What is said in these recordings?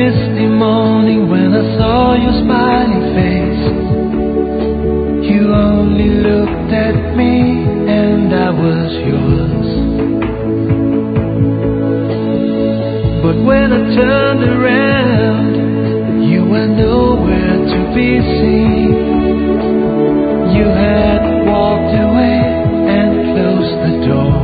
misty morning when I saw your smiling face. You only looked at me and I was yours. But when I turned around, you were nowhere to be seen. You had walked away and closed the door.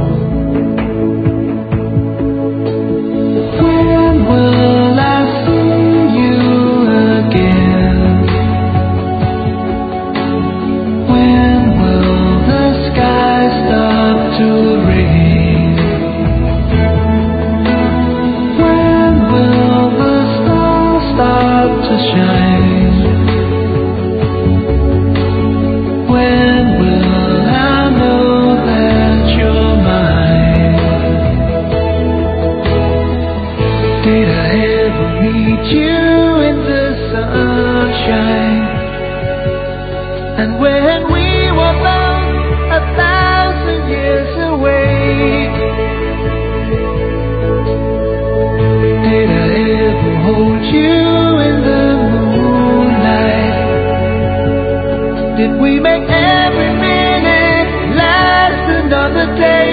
When will I see you again? When will the sky stop to rain? When will the stars start to shine? When will I know that you're mine? Did I ever meet you in the sunshine? And when we were both 1,000 years away, did I ever hold you in the moonlight? Did we make every minute last another day?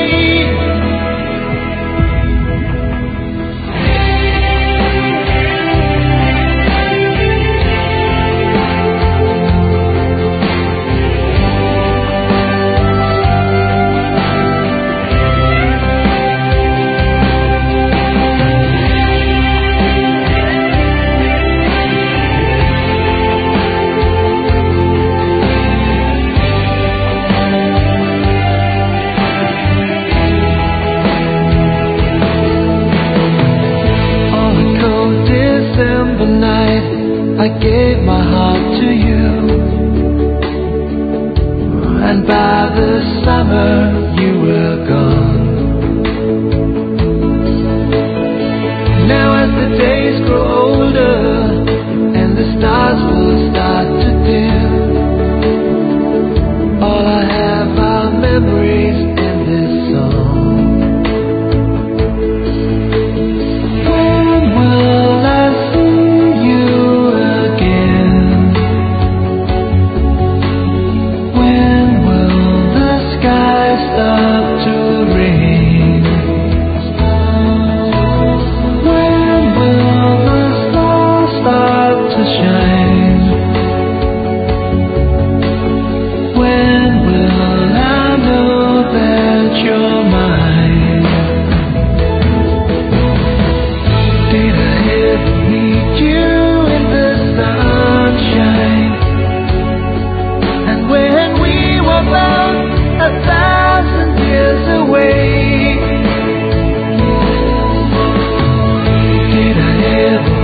December night, I gave my heart to you, and by the summer you were gone. Now as the days grow older and the stars will start to dim, all I have are memories in this song.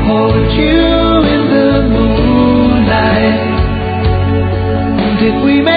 Did we make